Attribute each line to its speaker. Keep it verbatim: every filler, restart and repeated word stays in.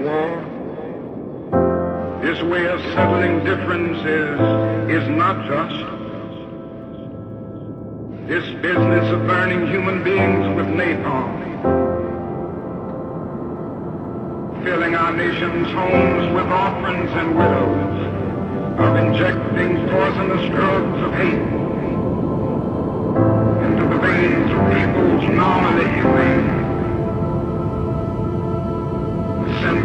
Speaker 1: war. This way of settling differences is not just. This business of burning human beings with napalm, filling our nation's homes with orphans and widows, of injecting poisonous drugs of hate